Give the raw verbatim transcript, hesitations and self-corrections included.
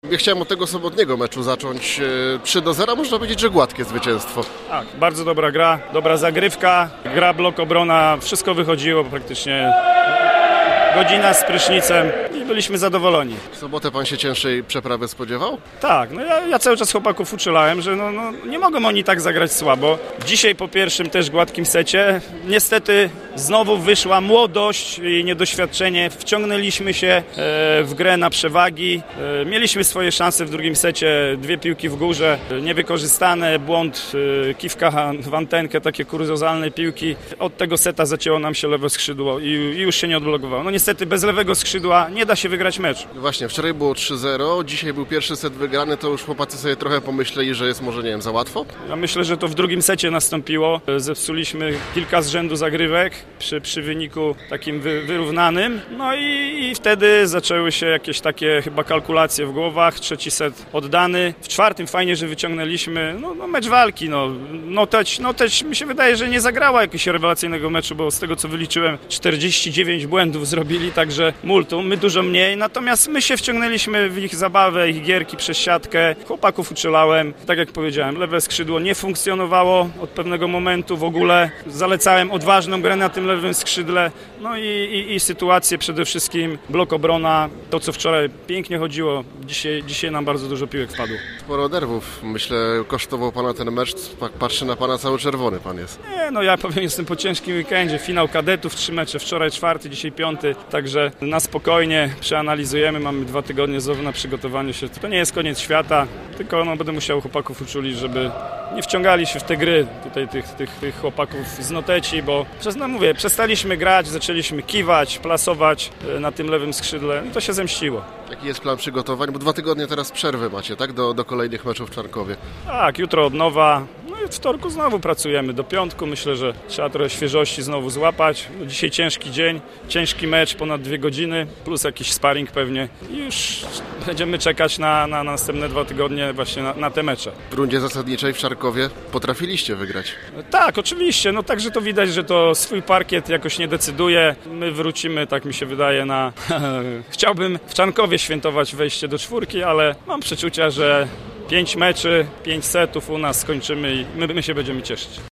Ja chciałem od tego sobotniego meczu zacząć. trzy do zera, można powiedzieć, że gładkie zwycięstwo. Tak, bardzo dobra gra, dobra zagrywka, gra, blok, obrona, wszystko wychodziło praktycznie. Godzina z prysznicem i byliśmy zadowoleni. W sobotę pan się cięższej przeprawy spodziewał? Tak, no ja, ja cały czas chłopaków uczulałem, że no, no, nie mogą oni tak zagrać słabo. Dzisiaj po pierwszym też gładkim secie niestety znowu wyszła młodość i niedoświadczenie. Wciągnęliśmy się e, w grę na przewagi. E, mieliśmy swoje szanse w drugim secie, dwie piłki w górze, e, niewykorzystane, błąd e, kiwka w antenkę, takie kuriozalne piłki. Od tego seta zacięło nam się lewe skrzydło i, i już się nie odblokowało. No niestety bez lewego skrzydła nie da się wygrać mecz. Właśnie, wczoraj było trzy zero, dzisiaj był pierwszy set wygrany, to już chłopacy sobie trochę pomyśleli, że jest może, nie wiem, za łatwo? Ja myślę, że to w drugim secie nastąpiło. Zepsuliśmy kilka z rzędu zagrywek przy, przy wyniku takim wy, wyrównanym. No i, i wtedy zaczęły się jakieś takie chyba kalkulacje w głowach. Trzeci set oddany. W czwartym fajnie, że wyciągnęliśmy no, no mecz walki. No. Noteć, Noteć mi się wydaje, że nie zagrała jakiegoś rewelacyjnego meczu, bo z tego co wyliczyłem czterdzieści dziewięć błędów zrobili, także multum, my dużo mniej. Natomiast my się wciągnęliśmy w ich zabawę, ich gierki przez siatkę. Chłopaków uczulałem. Tak jak powiedziałem, lewe skrzydło nie funkcjonowało od pewnego momentu w ogóle. Zalecałem odważną grę na tym lewym skrzydle. No i, i, i sytuację przede wszystkim, blok, obrona, to co wczoraj pięknie chodziło. Dzisiaj, dzisiaj nam bardzo dużo piłek wpadło. Sporo nerwów. Myślę, kosztował pana ten mecz. Patrzy na pana, cały czerwony pan jest. Nie, no ja powiem, jestem po ciężkim weekendzie. Finał kadetów, trzy mecze. Wczoraj czwarty, dzisiaj piąty. Także na spokojnie przeanalizujemy. Mamy dwa tygodnie znowu na przygotowanie się. To nie jest koniec świata, tylko no, będę musiał chłopaków uczulić, żeby nie wciągali się w te gry tutaj tych, tych, tych chłopaków z Noteci, bo przez, no mówię, przestaliśmy grać, zaczęliśmy kiwać, plasować na tym lewym skrzydle i to się zemściło. Jaki jest plan przygotowań? Bo dwa tygodnie teraz przerwy macie, tak? Do, do kolejnych meczów w Czarnkowie. Tak, jutro od nowa. No i w wtorku znowu pracujemy do piątku. Myślę, że trzeba trochę świeżości znowu złapać. Dzisiaj ciężki dzień, ciężki mecz, ponad dwie godziny, plus jakiś sparring pewnie. I już będziemy czekać na, na następne dwa tygodnie właśnie na, na te mecze. W rundzie zasadniczej w Czarkowie potrafiliście wygrać. Tak, oczywiście. No także to widać, że to swój parkiet jakoś nie decyduje. My wrócimy, tak mi się wydaje, na... Chciałbym w Czarnkowie świętować wejście do czwórki, ale mam przeczucia, że pięć meczy, pięć setów u nas skończymy i my, my się będziemy cieszyć.